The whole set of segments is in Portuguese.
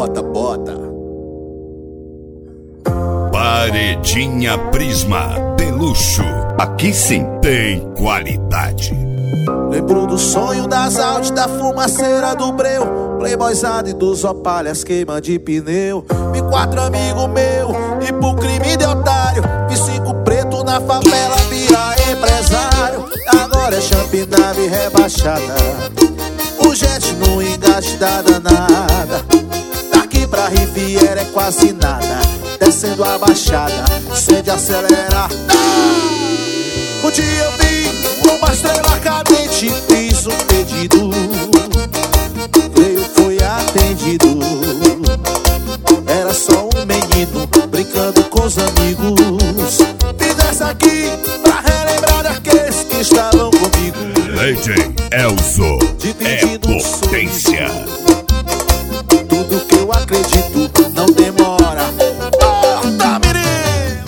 bota, bota. Paredinha Prisma de luxo. Aqui sim tem qualidade. Lembro do sonho das Audi, da fumaceira do breu, playboyzada e dos opalhas queima de pneu. Vi 4 amigos meus e pro crime de otário, vi 5 preto na favela virar empresário. Agora é champinave rebaixada, o jet não engasta danada. Daqui pra Riviera é quase nada, descendo a baixada, sem de acelerar. Um dia eu vi uma estrela cadente, fiz um pedido, veio, foi atendido. Era só um menino brincando com os amigos. Fiz essa aqui pra relembrar daqueles que estavam comigo. DJ Elzo é potência. Tudo que eu acredito não demora. Bota, menino!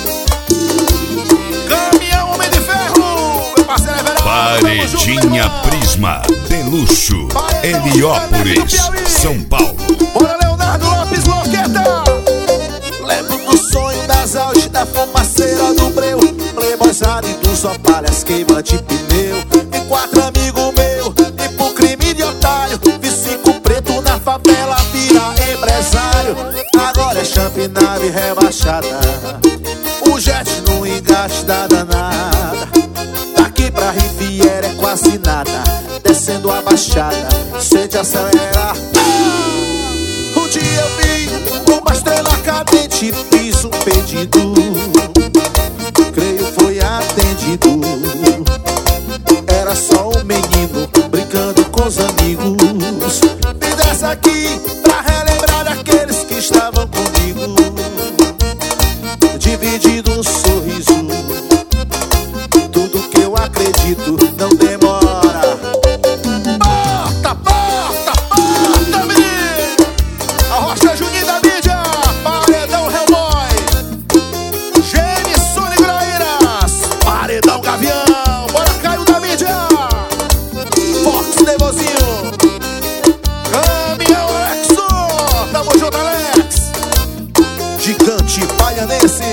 Caminhão Homem de Ferro, meu parceiro é verão. Paredinha Prisma de luxo, Heliópolis, São Paulo. Bora, Leonardo Lopes Loqueta! Lembro do sonho das Audi, da fumaceira do breu, playboyzada e dos opalhas queima de pneu. Vi 4 amigos meus e pro crime de otário, vi 5 preto na favela virar empresário. Agora é champinave rebaixada, o jet não engasta danada. Daqui pra Riviera é quase nada, descendo a baixada, sente acelerar. Um dia eu vi uma estrela cadente, fiz um pedido, creio foi atendido. Era só um menino brincando com os amigos. Fiz essa aqui pra relembrar daqueles que estavam comigo, dividindo um sorriso. Tudo que eu acredito não demora. Bota, bota, bota, menino! A Rocha Juninho da mídia, Paredão Hellboy, Gênesis Graíras, Paredão Gavião, bora Caio da mídia, Fox Nevozinho, Caminhão Alexo, tamo junto Alex, Gigante Baianense.